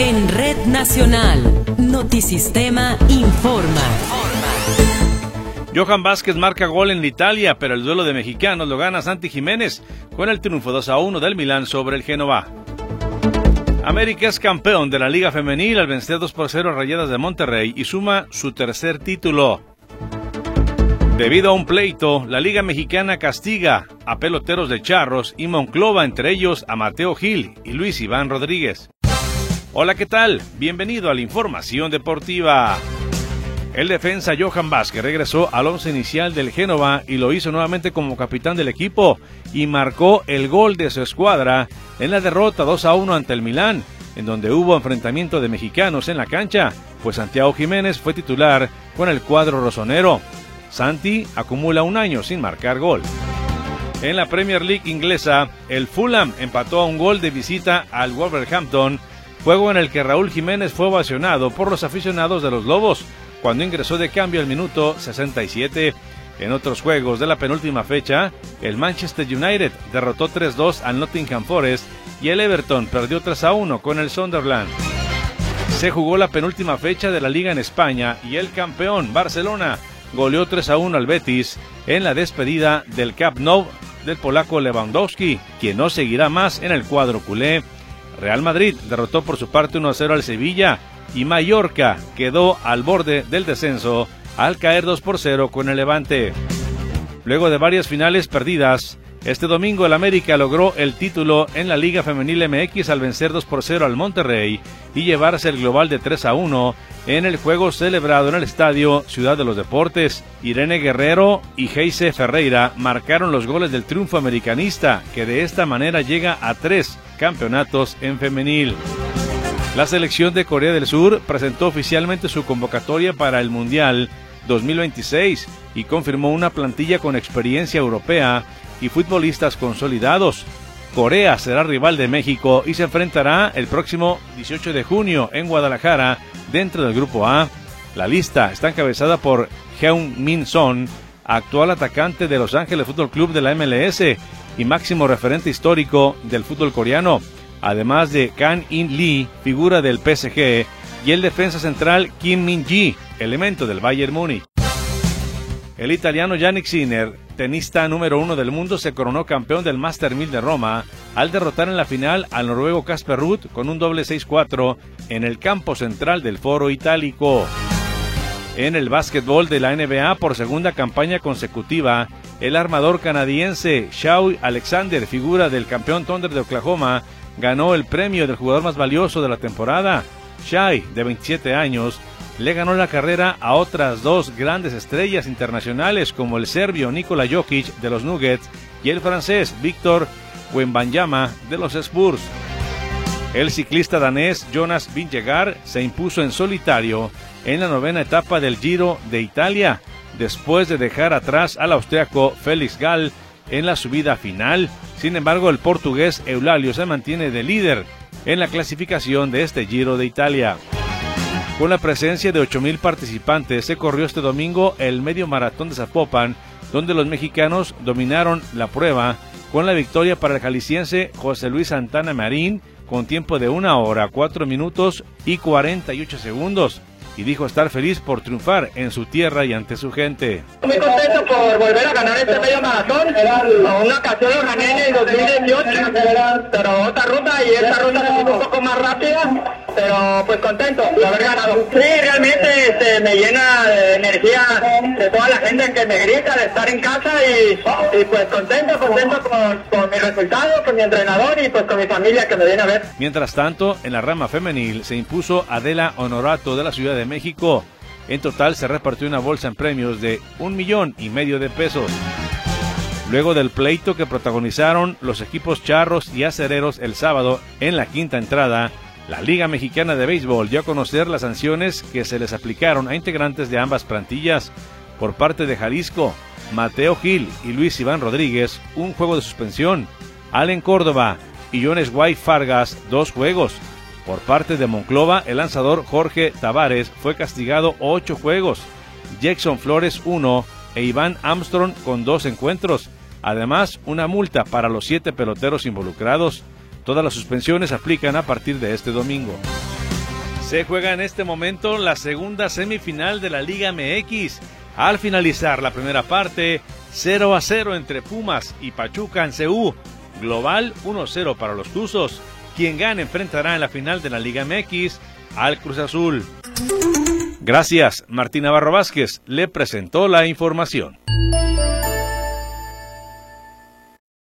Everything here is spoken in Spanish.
En Red Nacional, Notisistema informa. Johan Vázquez marca gol en Italia, pero el duelo de mexicanos lo gana Santi Jiménez con el triunfo 2-1 del Milán sobre el Génova. América es campeón de la Liga Femenil al vencer 2-0 a Rayadas de Monterrey y suma su tercer título. Debido a un pleito, la Liga Mexicana castiga a peloteros de Charros y Monclova, entre ellos a Mateo Gil y Luis Iván Rodríguez. Hola, ¿qué tal? Bienvenido a la información deportiva. El defensa Johan Vázquez regresó al once inicial del Génova y lo hizo nuevamente como capitán del equipo y marcó el gol de su escuadra en la derrota 2-1 ante el Milán, en donde hubo enfrentamiento de mexicanos en la cancha, pues Santiago Jiménez fue titular con el cuadro rosonero. Santi acumula un año sin marcar gol. En la Premier League inglesa, el Fulham empató a un gol de visita al Wolverhampton, juego en el que Raúl Jiménez fue ovacionado por los aficionados de los Lobos, cuando ingresó de cambio al minuto 67. En otros juegos de la penúltima fecha, el Manchester United derrotó 3-2 al Nottingham Forest y el Everton perdió 3-1 con el Sunderland. Se jugó la penúltima fecha de la Liga en España y el campeón Barcelona goleó 3-1 al Betis en la despedida del Camp Nou del polaco Lewandowski, quien no seguirá más en el cuadro culé. Real Madrid derrotó por su parte 1-0 al Sevilla y Mallorca quedó al borde del descenso al caer 2-0 con el Levante. Luego de varias finales perdidas, este domingo el América logró el título en la Liga Femenil MX al vencer 2-0 al Monterrey y llevarse el global de 3-1 en el juego celebrado en el estadio Ciudad de los Deportes. Irene Guerrero y Geise Ferreira marcaron los goles del triunfo americanista, que de esta manera llega a 3 campeonatos en femenil. La selección de Corea del Sur presentó oficialmente su convocatoria para el Mundial 2026 y confirmó una plantilla con experiencia europea y futbolistas consolidados. Corea será rival de México y se enfrentará el próximo 18 de junio en Guadalajara dentro del Grupo A. La lista está encabezada por Heung-min Son, actual atacante de Los Ángeles Fútbol Club de la MLS y máximo referente histórico del fútbol coreano, además de Kang In Lee, figura del PSG, y el defensa central Kim Min-ji, elemento del Bayern Múnich. El italiano Jannik Sinner, tenista número 1 del mundo, se coronó campeón del Master 1000 de Roma al derrotar en la final al noruego Casper Ruud con un doble 6-4 en el campo central del Foro Itálico. En el básquetbol de la NBA, por segunda campaña consecutiva, el armador canadiense Shai Alexander, figura del campeón Thunder de Oklahoma, ganó el premio del jugador más valioso de la temporada. Shai, de 27 años, le ganó la carrera a otras dos grandes estrellas internacionales como el serbio Nikola Jokic de los Nuggets y el francés Victor Wembanyama de los Spurs. El ciclista danés Jonas Vingegaard se impuso en solitario en la novena etapa del Giro de Italia, después de dejar atrás al austriaco Felix Gall en la subida final. Sin embargo, el portugués Eulalio se mantiene de líder en la clasificación de este Giro de Italia. Con la presencia de 8,000 participantes, se corrió este domingo el medio maratón de Zapopan, donde los mexicanos dominaron la prueba con la victoria para el jalisciense José Luis Santana Marín con tiempo de 1 hora, 4 minutos y 48 segundos. Y dijo estar feliz por triunfar en su tierra y ante su gente. Muy contento por volver a ganar este medio maratón. Una ocasión lo gané en el 2018, pero otra ruta y esta ruta se hizo un poco más rápida, pero pues contento de haber ganado. Sí, realmente me llena de energía de toda la gente que me grita, de estar en casa y pues contento con mi resultado, con mi entrenador y pues con mi familia que me viene a ver. Mientras tanto, en la rama femenil se impuso Adela Honorato de la Ciudad de México. En total se repartió una bolsa en premios de $1,5 millones de pesos. Luego del pleito que protagonizaron los equipos charros y acereros el sábado en la quinta entrada, la Liga Mexicana de Béisbol dio a conocer las sanciones que se les aplicaron a integrantes de ambas plantillas. Por parte de Jalisco, Mateo Gil y Luis Iván Rodríguez, 1 juego de suspensión. Allen Córdoba y Jones White Fargas, 2 juegos. Por parte de Monclova, el lanzador Jorge Tavares fue castigado 8 juegos, Jackson Flores 1 e Iván Armstrong con 2 encuentros. Además, una multa para los 7 peloteros involucrados. Todas las suspensiones aplican a partir de este domingo. Se juega en este momento la segunda semifinal de la Liga MX. Al finalizar la primera parte, 0-0 entre Pumas y Pachuca en CU. Global 1-0 para los Tuzos. Quien gane enfrentará en la final de la Liga MX al Cruz Azul. Gracias, Martín Navarro Vázquez le presentó la información.